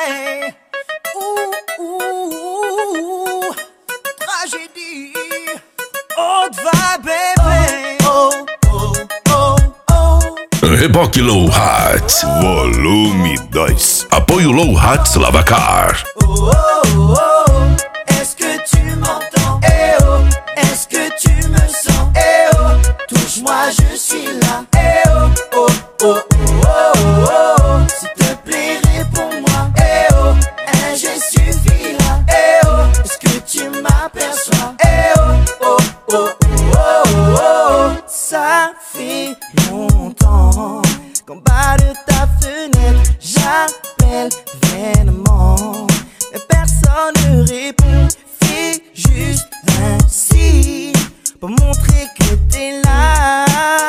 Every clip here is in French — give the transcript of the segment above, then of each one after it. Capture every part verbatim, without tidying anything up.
baby. Ouh, ouh, ouh, tragédie. Haute vibe, baby. Oh, oh, oh, oh. Reboque Low Hats, volume dois. Apoio Low Hats Lavacar. Oh, oh, oh, oh. Est-ce que tu m'entends? Eh oh. Est-ce que tu me sens? Eh oh. Touche-moi, je suis là. Eh oh, oh, oh, oh, oh, oh. S'il te plaît, réponds-moi. Eh oh, un geste suffira. Eh oh, est-ce que tu m'aperçois? Eh oh, oh, oh, oh, oh, oh. Ça fait longtemps qu'en bas de ta fenêtre, j'appelle vainement, mais personne ne répond. Fais juste un signe pour montrer que t'es là.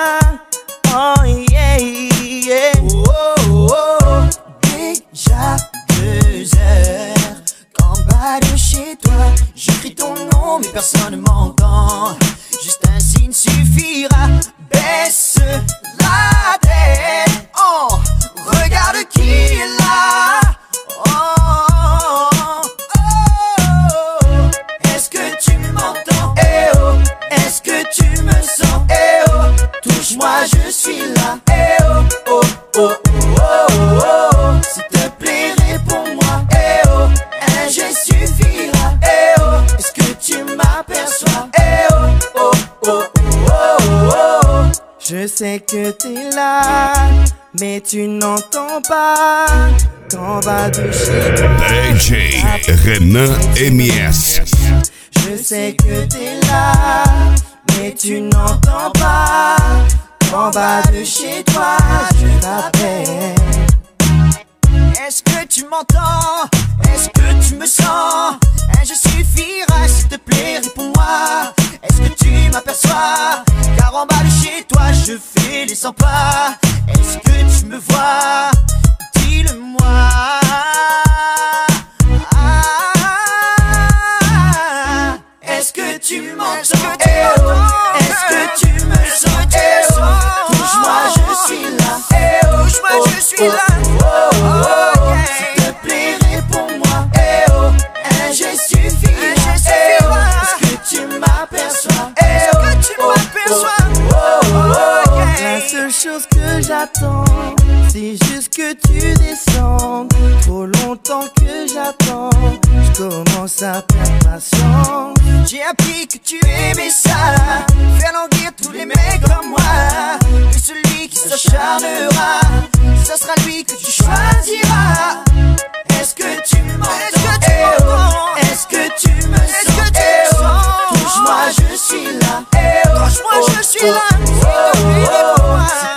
Oh yeah, yeah. Oh, oh, oh. Déjà deux heures qu'en bas de chez toi, j'écris ton nom mais personne ne m'entend. Juste un signe suffira. Baisse la tête. Oh, regarde qui est là. Oh, oh, oh. Est-ce que tu m'entends? Eh oh. Est-ce que tu me sens? Eh oh. Touche-moi, je suis là. Eh oh, oh, oh, oh, oh, oh. S'il te plaît, réponds-moi. Eh oh, un geste suffira. Eh oh, est-ce que tu m'aperçois? Eh oh, oh, oh, oh, oh, oh. Je sais que t'es là, mais tu n'entends pas qu'en bas de chez toi D J Renan M S. Je sais que t'es là, mais tu n'entends pas qu'en bas de chez toi je t'appelle. Est-ce que tu m'entends? Est-ce que tu me sens? Un geste suffira, s'il te plaît, réponds-moi. Est-ce que tu m'aperçois? Car en bas de chez toi je fais les cent pas. Est-ce que tu me vois? Dis-le-moi. Est-ce que tu m'entends? Eh oh. Est-ce que tu me sens? Eh oh. Touche-moi, je suis là. Eh oh. Touche-moi, je suis là. Oh, oh, oh, oh. S'il te plaît, réponds-moi. Eh oh. Un geste suffira. Eh oh. Est-ce que tu m'aperçois? Eh oh. Est-ce que tu m'aperçois? Oh, oh, oh, oh. La seule chose que j'attends, c'est juste que tu descendes. Trop longtemps que j'attends, je commence à perdre patience. J'ai appris que tu aimais ça, faire languir tous les mecs comme moi. Et celui qui s'acharnera, ce sera lui que tu choisiras. Est-ce que tu m'entends? Eh oh. Est-ce que tu me sens? Eh oh. Touche-moi, je suis là. Eh oh. Touche-moi, je suis là. Oh, oh, oh.